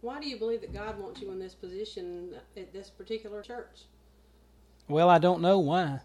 Why do you believe that God wants you in this position at this particular church? Well, I don't know why.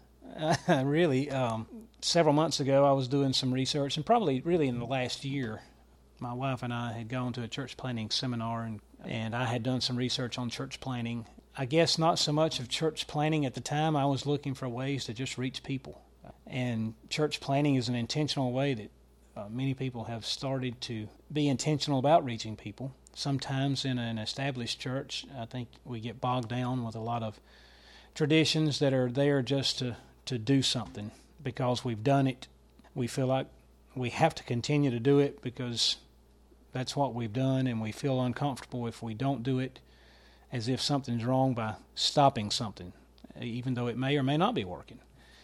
Really, several months ago I was doing some research, and probably really in the last year, my wife and I had gone to a church planting seminar, and I had done some research on church planting. I guess not so much of church planting at the time. I was looking for ways to just reach people. And church planting is an intentional way that many people have started to be intentional about reaching people. Sometimes in an established church, I think we get bogged down with a lot of traditions that are there just to do something because we've done it. We feel like we have to continue to do it because that's what we've done, and we feel uncomfortable if we don't do it, as if something's wrong by stopping something, even though it may or may not be working.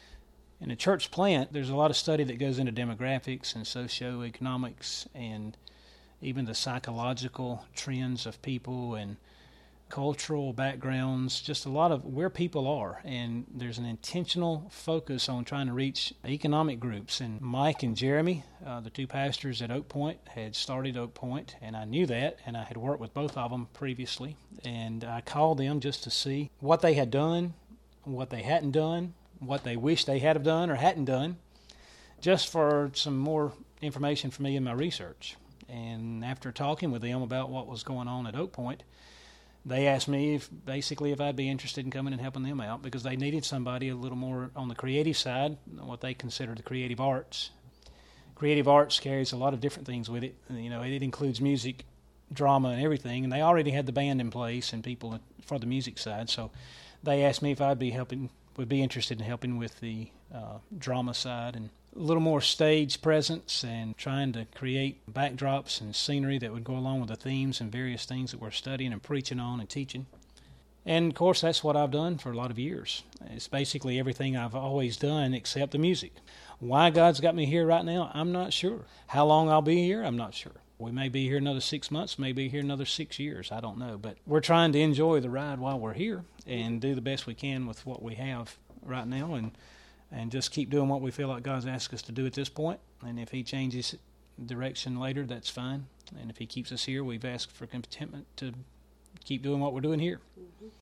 In a church plant, there's a lot of study that goes into demographics and socioeconomics and even the psychological trends of people and cultural backgrounds, just a lot of where people are. And there's an intentional focus on trying to reach economic groups. And Mike and Jeremy, the two pastors at Oak Point, had started Oak Point, and I knew that, and I had worked with both of them previously. And I called them just to see what they had done, what they hadn't done, what they wished they had have done or hadn't done, just for some more information for me in my research. And after talking with them about what was going on at Oak Point, they asked me if I'd be interested in coming and helping them out because they needed somebody a little more on the creative side, what they consider the creative arts. Creative arts carries a lot of different things with it. You know, it includes music, drama, and everything. And they already had the band in place and people for the music side. So they asked me if would be interested in helping with the drama side and a little more stage presence and trying to create backdrops and scenery that would go along with the themes and various things that we're studying and preaching on and teaching. And, of course, that's what I've done for a lot of years. It's basically everything I've always done except the music. Why God's got me here right now, I'm not sure. How long I'll be here, I'm not sure. We may be here another 6 months, may be here another 6 years, I don't know. But we're trying to enjoy the ride while we're here and do the best we can with what we have right now and just keep doing what we feel like God's asked us to do at this point. And if He changes direction later, that's fine. And if He keeps us here, we've asked for contentment to keep doing what we're doing here. Mm-hmm.